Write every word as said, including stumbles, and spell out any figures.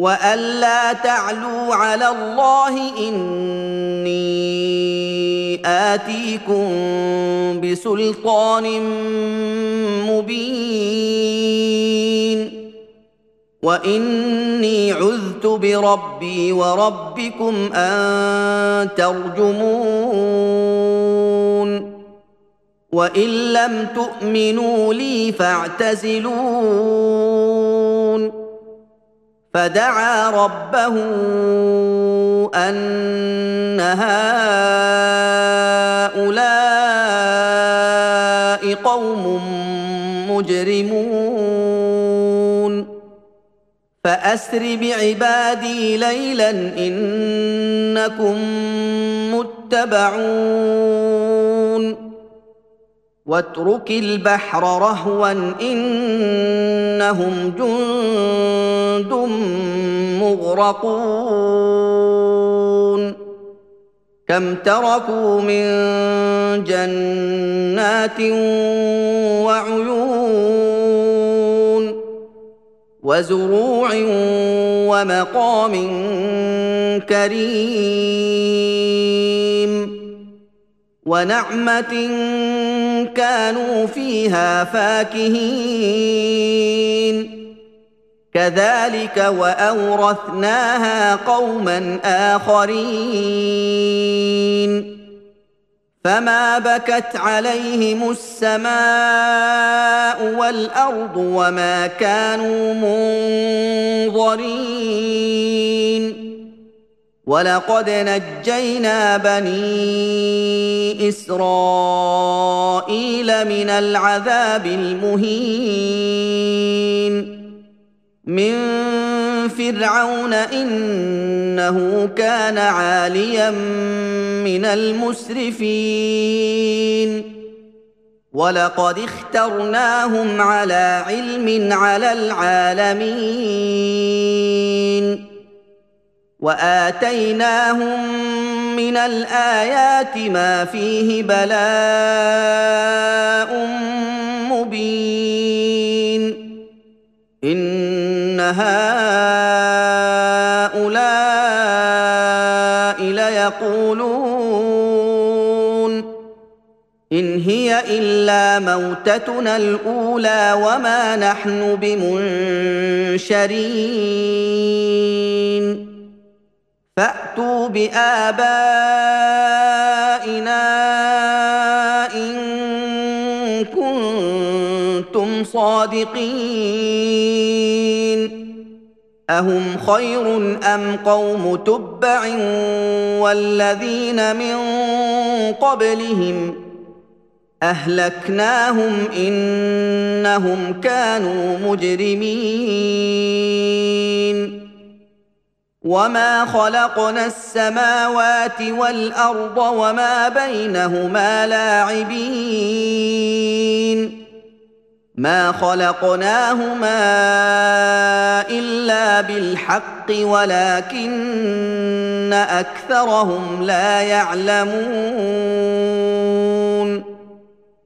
وألا تعلوا على الله إني آتيكم بسلطان مبين وإني عذت بربي وربكم أن ترجمون وإن لم تؤمنوا لي فاعتزلون فدعا ربه أن هؤلاء قوم مجرمون فأسر بعبادي ليلا إنكم متبعون واترك البحر رهوا إنهم جند مغرقون كم تركوا من جنات وعيون وزروع ومقام كريم ونعمة كانوا فيها فاكهين كذلك وأورثناها قوما آخرين فما بكت عليهم السماء والأرض وما كانوا منظرين ولقد نجينا بني إسرائيل من العذاب المهين من فرعون إنه كان عاليا من المسرفين ولقد اخترناهم على علم على العالمين وآتيناهم من الآيات ما فيه بلاء مبين إن هؤلاء ليقولون إن هي إلا موتتنا الأولى وما نحن بمنشرين فأتوا بآبائنا إن كنتم صادقين أهم خير أم قوم تبع والذين من قبلهم أهلكناهم إنهم كانوا مجرمين وما خلقنا السماوات والأرض وما بينهما لاعبين ما خلقناهما إلا بالحق ولكن أكثرهم لا يعلمون